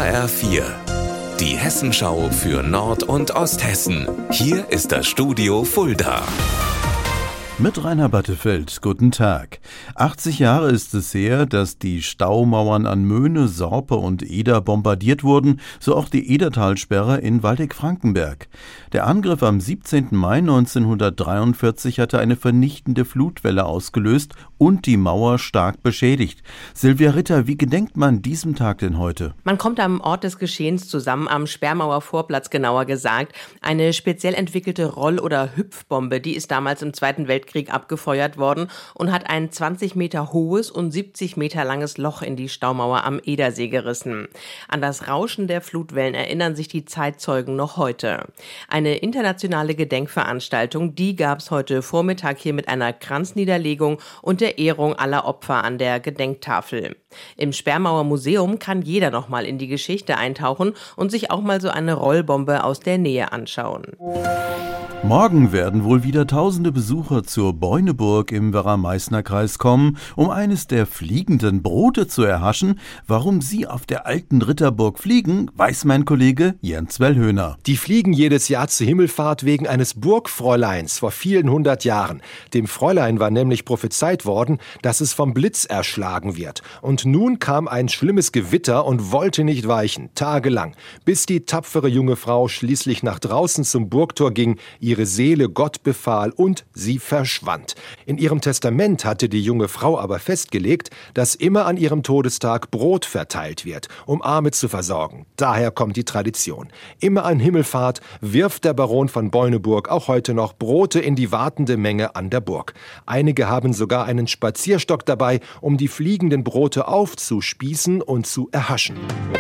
HR4, die Hessenschau für Nord- und Osthessen. Hier ist das Studio Fulda. Mit Rainer Battefeld, guten Tag. 80 Jahre ist es her, dass die Staumauern an Möhne, Sorpe und Eder bombardiert wurden, so auch die Edertalsperre in Waldeck-Frankenberg. Der Angriff am 17. Mai 1943 hatte eine vernichtende Flutwelle ausgelöst und die Mauer stark beschädigt. Silvia Ritter, wie gedenkt man diesem Tag denn heute? Man kommt am Ort des Geschehens zusammen, am Sperrmauer Vorplatz genauer gesagt. Eine speziell entwickelte Roll- oder Hüpfbombe, die ist damals im Zweiten Weltkrieg abgefeuert worden und hat ein 20 Meter hohes und 70 Meter langes Loch in die Staumauer am Edersee gerissen. An das Rauschen der Flutwellen erinnern sich die Zeitzeugen noch heute. Eine internationale Gedenkveranstaltung, die gab es heute Vormittag hier mit einer Kranzniederlegung und der Ehrung aller Opfer an der Gedenktafel. Im Sperrmauer Museum kann jeder noch mal in die Geschichte eintauchen und sich auch mal so eine Rollbombe aus der Nähe anschauen. Morgen werden wohl wieder tausende Besucher zur Beuneburg im Werra-Meißner-Kreis kommen, um eines der fliegenden Brote zu erhaschen. Warum sie auf der alten Ritterburg fliegen, weiß mein Kollege Jens Wellhöhner. Die fliegen jedes Jahr zur Himmelfahrt wegen eines Burgfräuleins vor vielen 100 Jahren. Dem Fräulein war nämlich prophezeit worden, dass es vom Blitz erschlagen wird. Und nun kam ein schlimmes Gewitter und wollte nicht weichen, tagelang, bis die tapfere junge Frau schließlich nach draußen zum Burgtor ging, ihre Seele Gott befahl und sie verschwand. In ihrem Testament hatte die junge Frau aber festgelegt, dass immer an ihrem Todestag Brot verteilt wird, um Arme zu versorgen. Daher kommt die Tradition. Immer an Himmelfahrt wirft der Baron von Beuneburg auch heute noch Brote in die wartende Menge an der Burg. Einige haben sogar einen Spazierstock dabei, um die fliegenden Brote aufzuspießen und zu erhaschen.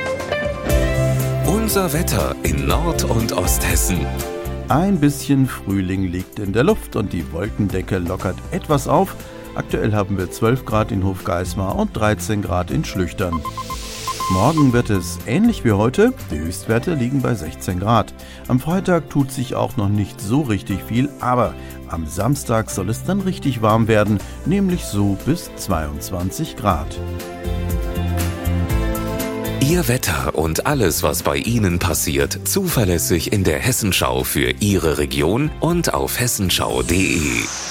Unser Wetter in Nord- und Osthessen. Ein bisschen Frühling liegt in der Luft und die Wolkendecke lockert etwas auf. Aktuell haben wir 12 Grad in Hofgeismar und 13 Grad in Schlüchtern. Morgen wird es ähnlich wie heute. Die Höchstwerte liegen bei 16 Grad. Am Freitag tut sich auch noch nicht so richtig viel, aber am Samstag soll es dann richtig warm werden, nämlich so bis 22 Grad. Ihr Wetter und alles, was bei Ihnen passiert, zuverlässig in der Hessenschau für Ihre Region und auf hessenschau.de.